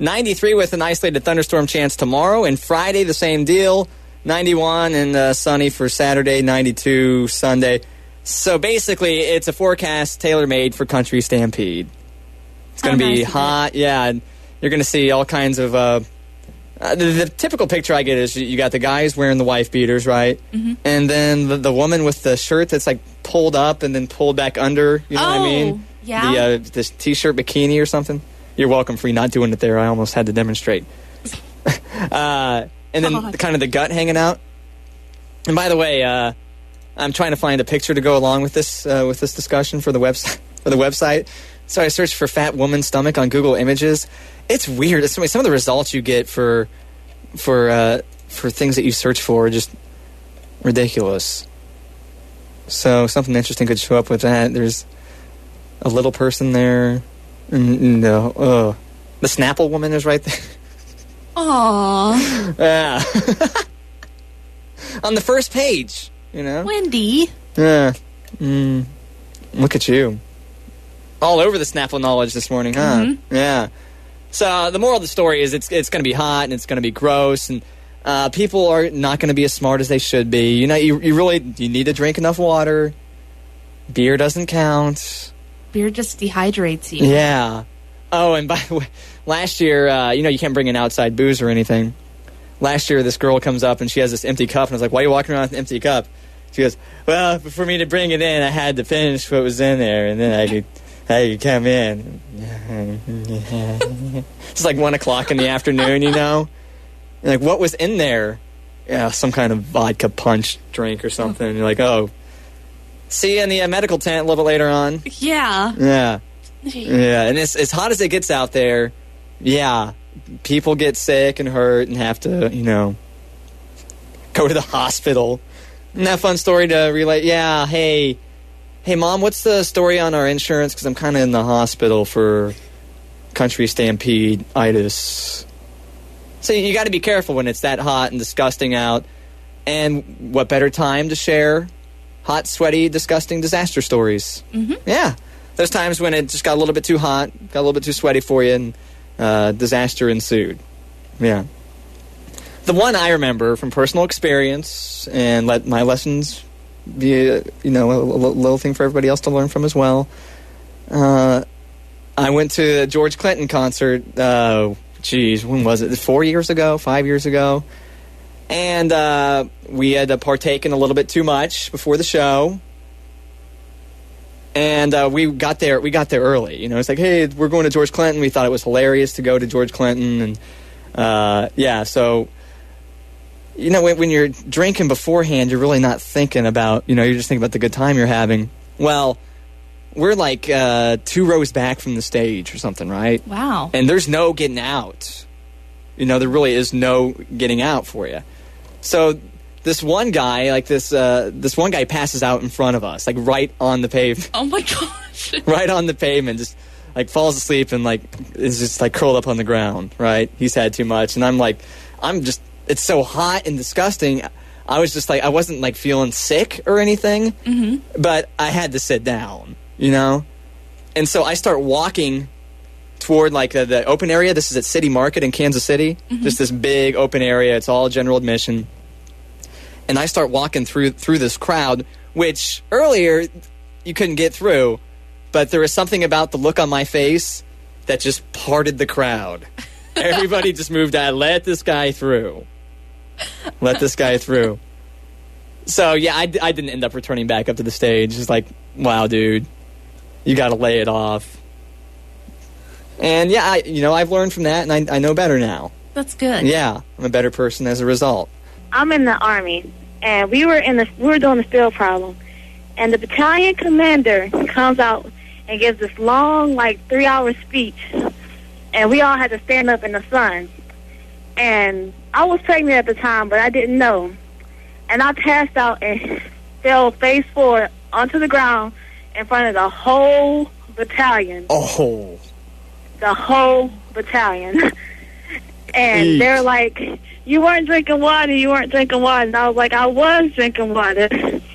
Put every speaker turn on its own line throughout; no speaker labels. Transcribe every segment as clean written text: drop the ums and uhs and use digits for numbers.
93 with an isolated thunderstorm chance tomorrow. And Friday, the same deal. 91 and sunny for Saturday, 92 Sunday. So basically, it's a forecast tailor-made for Country Stampede. It's going to be hot. Yeah, and you're going to see all kinds of... the typical picture I get is you got the guys wearing the wife beaters, right? Mm-hmm. And then the woman with the shirt that's like pulled up and then pulled back under. You know what I mean?
Yeah.
This T-shirt bikini or something. You're welcome for not doing it there. I almost had to demonstrate. And then kind of the gut hanging out. And by the way, I'm trying to find a picture to go along with this discussion for the website. So I searched for fat woman stomach on Google Images. It's weird. Some of the results you get for things that you search for are just ridiculous. So something interesting could show up with that. There's a little person there. No, the Snapple woman is right there.
Aww.
Yeah. On the first page, you know.
Wendy.
Yeah. Look at you. All over the Snapple knowledge this morning, huh? Mm-hmm. Yeah. So the moral of the story is it's going to be hot and it's going to be gross, and people are not going to be as smart as they should be. You know, you need to drink enough water. Beer doesn't count.
Beer just dehydrates you.
Yeah. Oh, and by the way, last year, you can't bring in outside booze or anything. Last year, this girl comes up and she has this empty cup, and I was like, "Why are you walking around with an empty cup?" She goes, "Well, for me to bring it in, I had to finish what was in there, and then I could come in." It's like 1 o'clock in the afternoon, you know? And like, what was in there? Yeah, some kind of vodka punch drink or something. And you're like, oh. See you in the medical tent a little bit later on.
Yeah.
Yeah. Yeah, and as hot as it gets out there, yeah, people get sick and hurt and have to, go to the hospital. Isn't that a fun story to relate? Yeah, hey, Mom, what's the story on our insurance? Because I'm kind of in the hospital for Country Stampede-itis. So you got to be careful when it's that hot and disgusting out. And what better time to share hot, sweaty, disgusting disaster stories? Mm-hmm. Yeah. There's times when it just got a little bit too hot, got a little bit too sweaty for you, and disaster ensued. Yeah. The one I remember from personal experience, and let my lessons be a little thing for everybody else to learn from as well. I went to a George Clinton concert, when was it? 4 years ago? 5 years ago? And we had partaken a little bit too much before the show. And we got there early. It's like, hey, we're going to George Clinton. We thought it was hilarious to go to George Clinton. And, so... when you're drinking beforehand, you're really not thinking about, you're just thinking about the good time you're having. Well, we're like 2 rows back from the stage or something, right?
Wow.
And there's no getting out. There really is no getting out for you. So this one guy, this one guy passes out in front of us, like right on the pavement.
Oh my gosh.
Right on the pavement, just like falls asleep and like is just like curled up on the ground, right? He's had too much. And it's so hot and disgusting. I was just like, I wasn't like feeling sick or anything, mm-hmm. but I had to sit down, And so I start walking toward like the open area. This is at City Market in Kansas City. Mm-hmm. Just this big open area. It's all general admission. And I start walking through this crowd, which earlier you couldn't get through, but there was something about the look on my face that just parted the crowd. Everybody just moved out. Let this guy through. Let this guy through. So, yeah, I didn't end up returning back up to the stage. It's like, wow, dude, you got to lay it off. And, yeah, I've learned from that, and I know better now.
That's good.
Yeah, I'm a better person as a result.
I'm in the Army, and we were doing the field problem, and the battalion commander comes out and gives this long, 3-hour speech, and we all had to stand up in the sun. And I was pregnant at the time, but I didn't know. And I passed out and fell face forward onto the ground in front of the whole battalion.
Oh.
The whole battalion. And they're like, you weren't drinking water. And I was like, I was drinking water.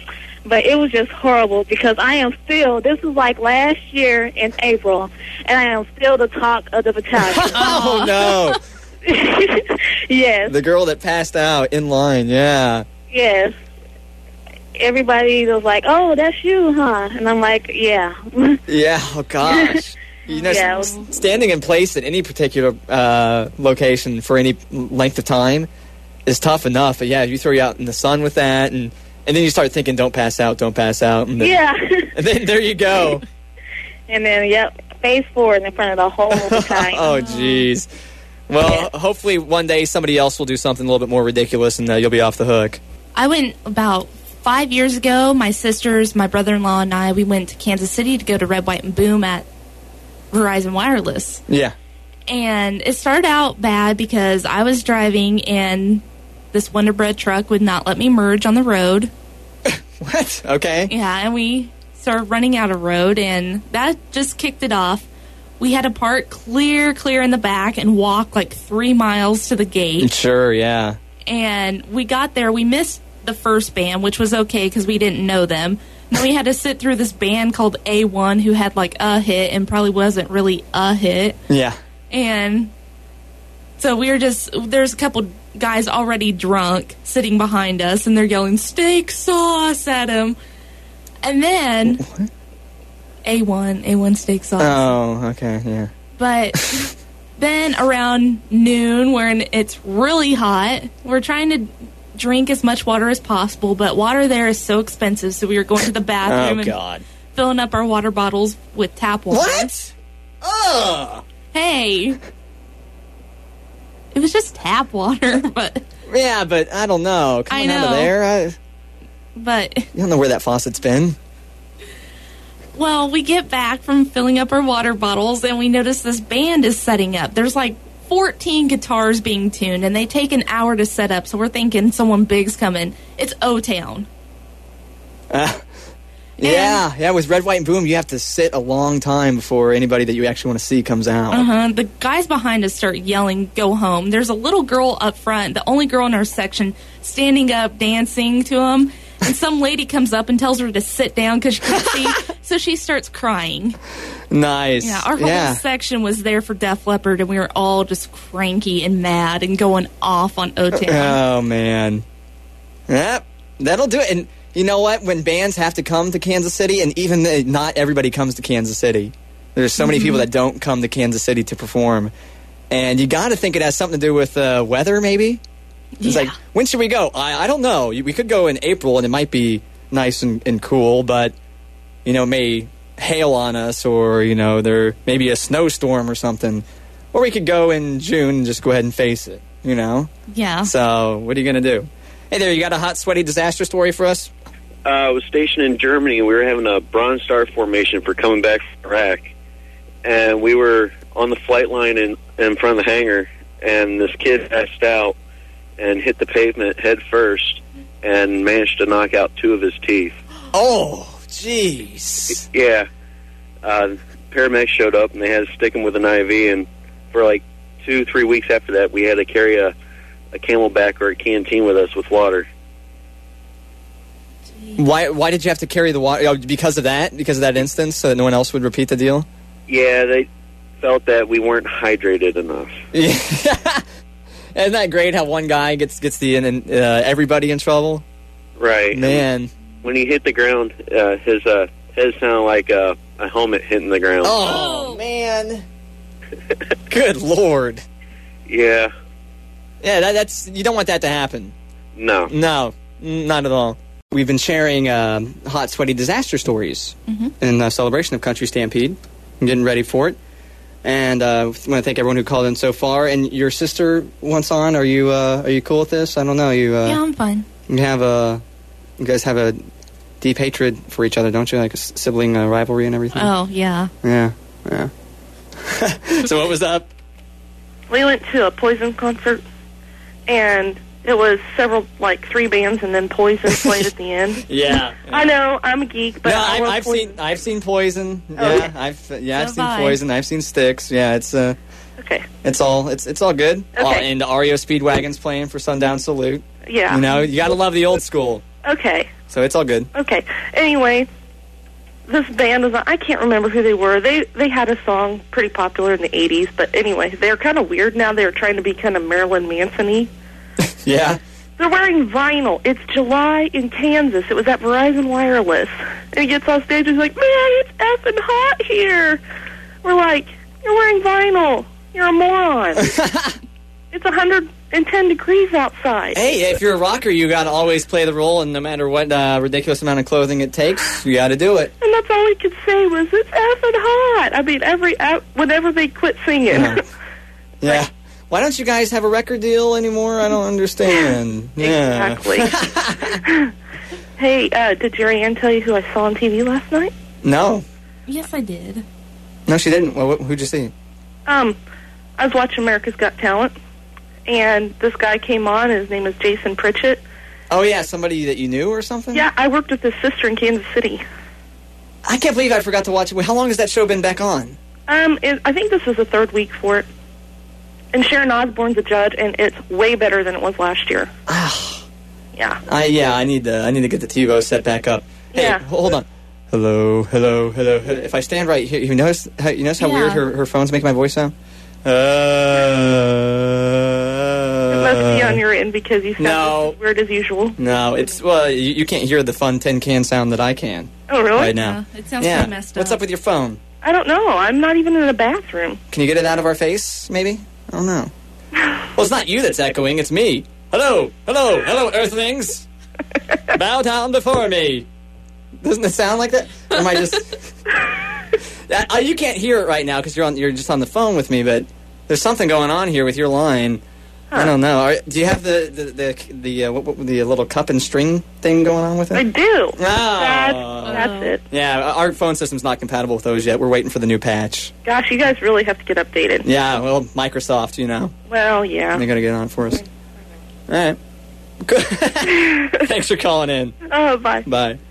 But it was just horrible because I am still, this was like last year in April, and I am still the talk of the battalion.
Oh, no.
Yes.
The girl that passed out in line, yeah.
Yes. Everybody was like, "Oh, that's you, huh?" And I'm like, "Yeah."
Yeah, oh gosh. You know,
Yeah.
standing in place at any particular location for any length of time is tough enough. But yeah, you throw you out in the sun with that, and then you start thinking, don't pass out. And then,
Yeah.
And then there you go.
And then, yep, face forward in front of the whole battalion.
Oh, jeez. Well, hopefully one day somebody else will do something a little bit more ridiculous, and you'll be off the hook.
I went about 5 years ago. My sisters, my brother-in-law, and I, we went to Kansas City to go to Red, White, and Boom at Verizon Wireless.
Yeah.
And it started out bad because I was driving and this Wonder Bread truck would not let me merge on the road.
What? Okay.
Yeah, and we started running out of road, and that just kicked it off. We had to park clear in the back and walk like 3 miles to the gate.
Sure, yeah.
And we got there. We missed the first band, which was okay because we didn't know them. Then we had to sit through this band called A1 who had like a hit and probably wasn't really a hit.
Yeah.
And so we were there's a couple guys already drunk sitting behind us, and they're yelling steak sauce at him. And then
What?
A1 steak sauce.
Oh, okay, yeah.
But then around noon, when it's really hot, we're trying to drink as much water as possible, but water there is so expensive, so we were going to the bathroom
Oh,
and
God.
filling up our water bottles with tap water.
What? Ugh.
Hey. It was just tap water, but...
Yeah, but I don't know. Coming
I
out of
know.
there,
But...
you don't know where that faucet's been.
Well, we get back from filling up our water bottles, and we notice this band is setting up. There's like 14 guitars being tuned, and they take an hour to set up, so we're thinking someone big's coming. It's O-Town.
Yeah, with Red, White, and Boom, you have to sit a long time before anybody that you actually want to see comes out.
The guys behind us start yelling, "Go home." There's a little girl up front, the only girl in our section, standing up, dancing to them. And some lady comes up and tells her to sit down because she can't see. So she starts crying.
Nice.
Yeah, our whole section was there for Def Leppard, and we were all just cranky and mad and going off on O-Town.
Oh, man. Yep, that'll do it. And you know what? When bands have to come to Kansas City, and even not everybody comes to Kansas City. There's so many people that don't come to Kansas City to perform. And you got to think it has something to do with weather, maybe? It's like, when should we go? I don't know. We could go in April, and it might be nice and cool, but, you know, it may hail on us, or, you know, there may be a snowstorm or something. Or we could go in June and just go ahead and face it, you know?
Yeah.
So, what are you going to do? Hey there, you got a hot, sweaty disaster story for us?
I was stationed in Germany. We were having a Bronze Star formation for coming back from Iraq. And we were on the flight line in front of the hangar, and this kid passed out and hit the pavement head first and managed to knock out 2 of his teeth.
Oh, jeez.
Yeah. Paramedics showed up, and they had to stick him with an IV, and for like 2-3 weeks after that, we had to carry a Camelback or a canteen with us with water.
Why did you have to carry the water? Oh, because of that? Because of that instance, so that no one else would repeat the deal?
Yeah, they felt that we weren't hydrated enough.
Yeah. Isn't that great how one guy gets everybody in trouble?
Right.
Man.
When he hit the ground, his head sounded like a helmet hitting the ground.
Oh, man. Good Lord.
Yeah.
Yeah, that's you don't want that to happen.
No.
No, not at all. We've been sharing hot, sweaty disaster stories in celebration of Country Stampede. I'm getting ready for it. And I want to thank everyone who called in so far. And your sister wants on. Are you cool with this? I don't know.
Yeah, I'm fine.
You guys have a deep hatred for each other, don't you? Like a sibling rivalry and everything.
Oh, yeah.
Yeah. So what was up?
We went to a Poison concert, and it was 3 bands, and then Poison played at the end.
Yeah.
I know, I'm a geek, but
No,
I love
I've
Poison.
seen Poison.
Oh,
Yeah,
okay.
I've
So
seen
have I.
Poison. I've seen Styx. Yeah, it's
Okay,
it's all good.
Okay.
And REO Speedwagon's playing for Sundown Salute.
yeah.
You know, you got to love the old school.
Okay,
so it's all good.
Okay. Anyway, this band is, I can't remember who they were. They had a song pretty popular in the 80s, but anyway, they're kind of weird now. They're trying to be kind of Marilyn Manson-y.
Yeah.
They're wearing vinyl. It's July in Kansas. It was at Verizon Wireless. And he gets off stage and he's like, man, it's effing hot here. We're like, you're wearing vinyl. You're a moron. It's 110 degrees outside.
Hey, if you're a rocker, you got to always play the role, and no matter what ridiculous amount of clothing it takes, you got to do it.
And that's all he could say was, it's effing hot. I mean, whenever they quit singing.
Yeah. Why don't you guys have a record deal anymore? I don't understand. Yeah.
Exactly. Hey, did Jerry Ann tell you who I saw on TV last night?
No.
Yes, I did.
No, she didn't. Well, who'd you see?
I was watching America's Got Talent, and this guy came on. His name is Jason Pritchett.
Oh, yeah, somebody that you knew or something?
Yeah, I worked with his sister in Kansas City.
I can't believe I forgot to watch it. How long has that show been back on?
I think this is the third week for it. And Sharon Osbourne's a judge, and it's way better than it was last year. Yeah.
I need to get the TiVo set back up. Hey,
Yeah.
Hold on. Hello. If I stand right here, you notice how weird her phone's making my voice sound?
It must be on your end because you sound as weird as usual.
No, you can't hear the fun tin can sound that I can.
Oh, really?
Right now.
Yeah, it sounds kind of messed up.
What's up with your phone?
I don't know. I'm not even in a bathroom.
Can you get it out of our face, maybe? I don't know. Well, it's not you that's echoing, it's me. Hello, Earthlings. Bow down before me. Doesn't it sound like that? Or am I just... you can't hear it right now because you're just on the phone with me, but there's something going on here with your line. I don't know. Do you have the little cup and string thing going on with it?
I do.
Oh.
That's it.
Yeah, our phone system's not compatible with those yet. We're waiting for the new patch.
Gosh, you guys really have to get updated.
Yeah, well, Microsoft,
Well, yeah.
They're going to get on for us. All right. Good. Thanks for calling in.
Oh, bye.
Bye.